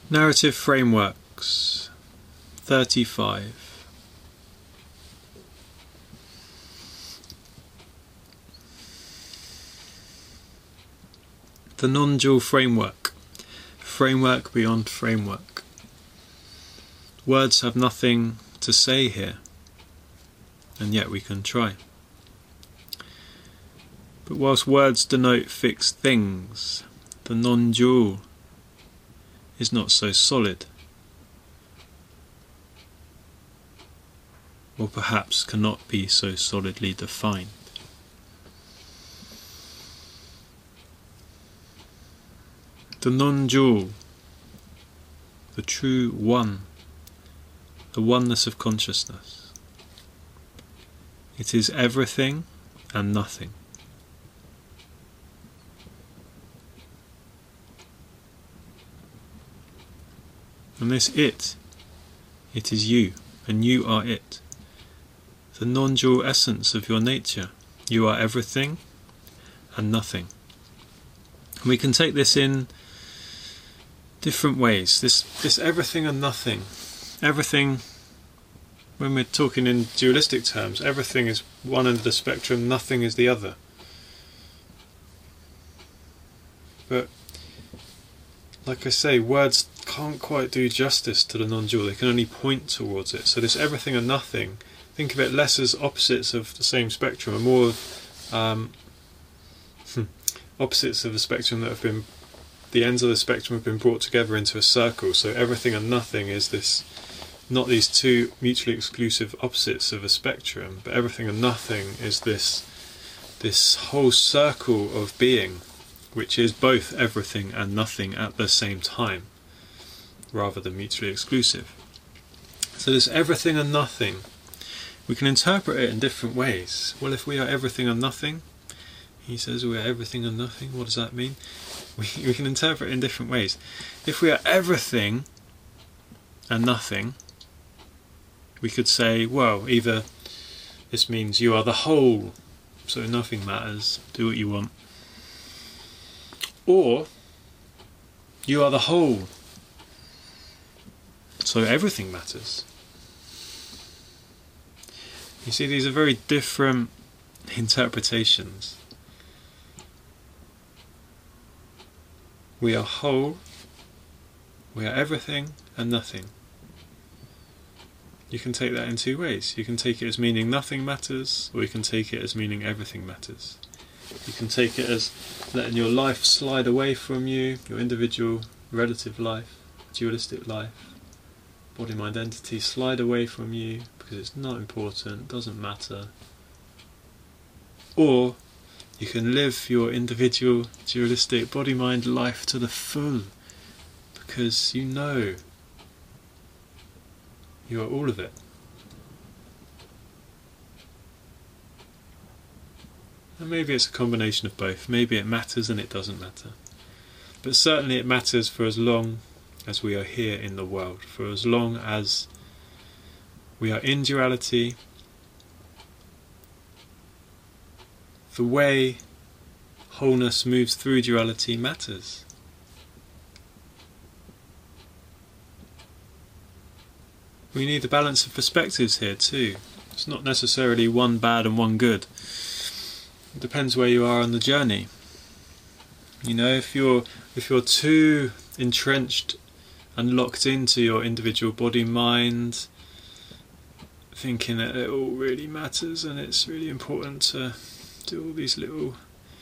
Narrative frameworks 35. The non-dual framework. Framework beyond framework. Words have nothing to say here, and yet we can try. But whilst words denote fixed things, the non-dual is not so solid, or perhaps cannot be so solidly defined. The non-dual, the true one, the oneness of consciousness. It is everything and nothing. And this it is you, and you are it. The non-dual essence of your nature. You are everything and nothing. And we can take this in different ways. This everything and nothing. Everything, when we're talking in dualistic terms, everything is one end of the spectrum, nothing is the other. But like I say, words can't quite do justice to the non-dual. They can only point towards it. So this everything and nothing, think of it less as opposites of the same spectrum, and more opposites of a spectrum that have been, the ends of the spectrum have been brought together into a circle. So everything and nothing is this, not these two mutually exclusive opposites of a spectrum, but everything and nothing is this whole circle of being, which is both everything and nothing at the same time, rather than mutually exclusive. So this everything and nothing, we can interpret it in different ways. Well, if we are everything and nothing, he says we are everything and nothing, what does that mean? We can interpret it in different ways. If we are everything and nothing, we could say, well, either this means you are the whole, so nothing matters, do what you want, or you are the whole, so everything matters. You see, these are very different interpretations. We are whole, we are everything and nothing. You can take that in two ways. You can take it as meaning nothing matters, or you can take it as meaning everything matters. You can take it as letting your life slide away from you, your individual relative life, dualistic life, body, mind, entity slide away from you because it's not important, doesn't matter. Or you can live your individual dualistic body, mind life to the full, because you know you are all of it. And maybe it's a combination of both. Maybe it matters and it doesn't matter. But certainly it matters for as long as we are here in the world, for as long as we are in duality. The way wholeness moves through duality matters. We need a balance of perspectives here too. It's not necessarily one bad and one good. It depends where you are on the journey. You know, if you're too entrenched and locked into your individual body, mind, thinking that it all really matters and it's really important to do all these little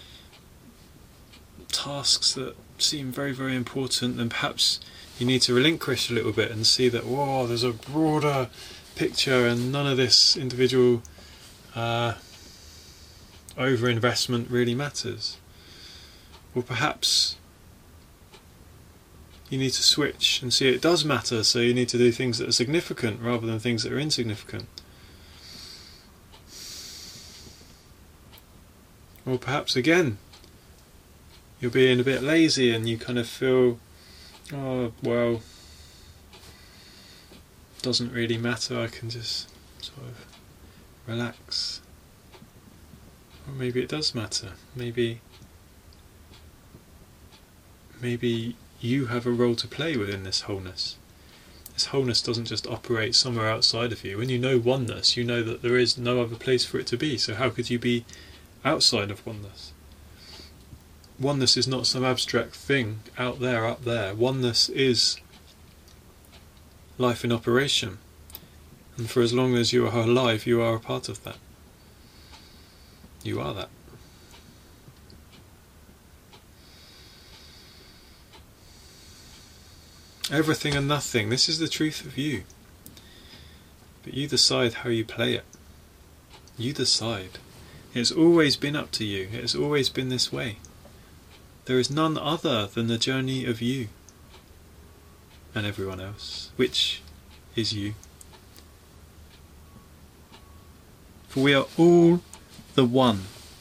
tasks that seem very, very important, then perhaps you need to relinquish a little bit and see that, whoa, there's a broader picture and none of this individual over-investment really matters. Or perhaps you need to switch and see it does matter, so you need to do things that are significant rather than things that are insignificant. Or perhaps again, you're being a bit lazy and you kind of feel, oh, well, doesn't really matter, I can just sort of relax. Or maybe it does matter. Maybe you have a role to play within this wholeness. This wholeness doesn't just operate somewhere outside of you. When you know oneness, you know that there is no other place for it to be, so how could you be outside of oneness? Oneness is not some abstract thing out there, up there. Oneness is life in operation. And for as long as you are alive, you are a part of that. You are that. Everything and nothing, this is the truth of you. But you decide how you play it. You decide. It's always been up to you. It has always been this way. There is none other than the journey of you and everyone else, which is you. For we are all the one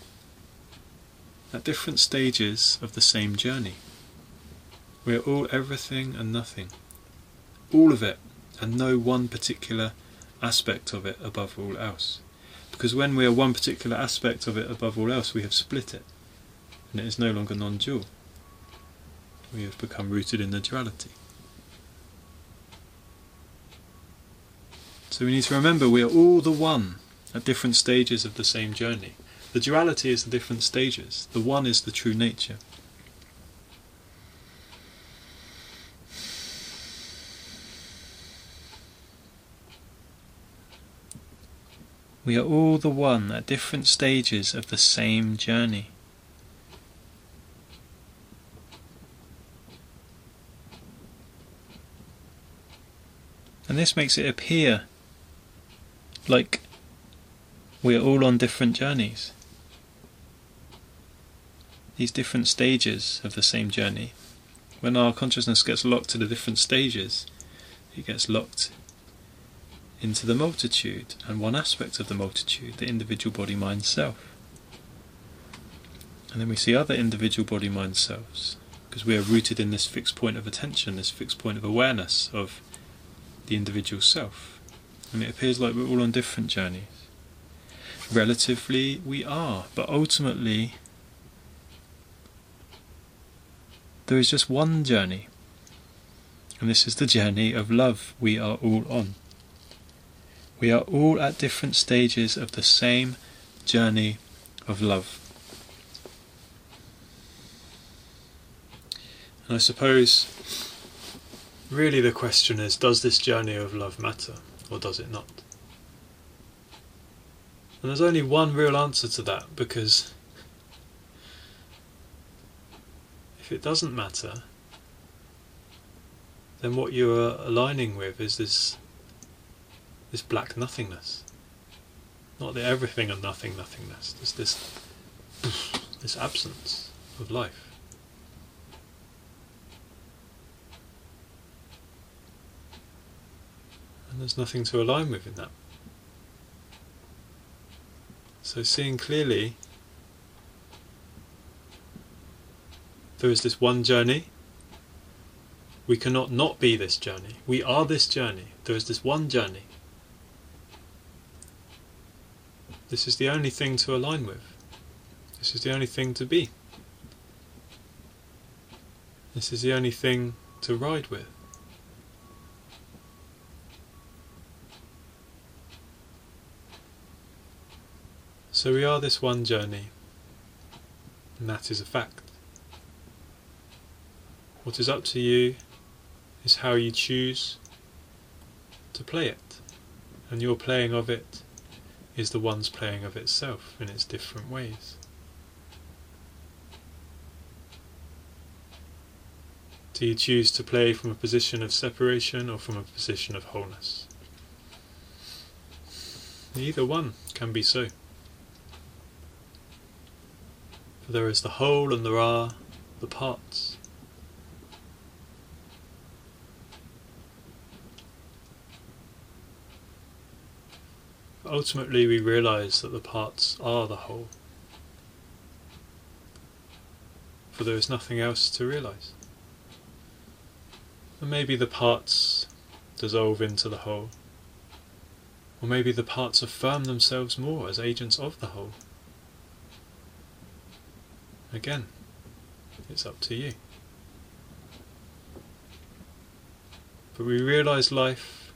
at different stages of the same journey. We are all everything and nothing, all of it, and no one particular aspect of it above all else. Because when we are one particular aspect of it above all else, we have split it, and it is no longer non-dual. We have become rooted in the duality. So we need to remember we are all the one at different stages of the same journey. The duality is the different stages. The one is the true nature. We are all the one at different stages of the same journey. And this makes it appear like we are all on different journeys. These different stages of the same journey. When our consciousness gets locked to the different stages, it gets locked into the multitude, and one aspect of the multitude, the individual body-mind self. And then we see other individual body-mind selves, because we are rooted in this fixed point of attention, this fixed point of awareness of the individual self. And it appears like we're all on different journeys. Relatively we are, but ultimately there is just one journey, and this is the journey of love we are all on. We are all at different stages of the same journey of love. And I suppose really the question is, does this journey of love matter, or does it not? And there's only one real answer to that, because if it doesn't matter, then what you are aligning with is this black nothingness. Not the everything and nothing nothingness. There's this absence of life. And there's nothing to align with in that. So seeing clearly, there is this one journey. We cannot not be this journey. We are this journey. There is this one journey. This is the only thing to align with. This is the only thing to be. This is the only thing to ride with. So we are this one journey, and that is a fact. What is up to you is how you choose to play it, and your playing of it is the one's playing of itself in its different ways. Do you choose to play from a position of separation or from a position of wholeness? Either one can be so. For there is the whole and there are the parts. Ultimately we realise that the parts are the whole. For there is nothing else to realise. And maybe the parts dissolve into the whole. Or maybe the parts affirm themselves more as agents of the whole. Again, it's up to you. But we realise life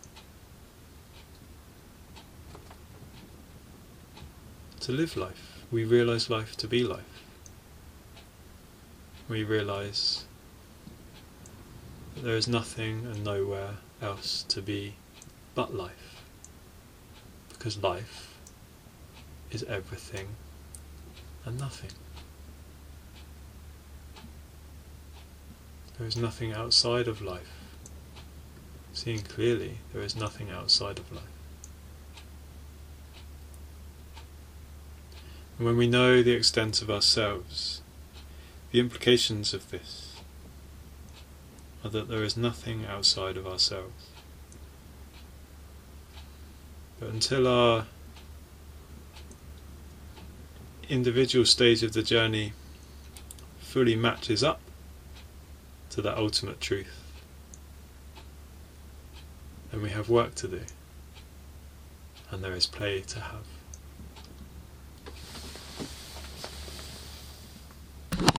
to live life. We realise life to be life. We realise that there is nothing and nowhere else to be but life. Because life is everything and nothing. There is nothing outside of life. Seeing clearly, there is nothing outside of life. And when we know the extent of ourselves, the implications of this are that there is nothing outside of ourselves. But until our individual stage of the journey fully matches up to that ultimate truth, then we have work to do, and there is play to have.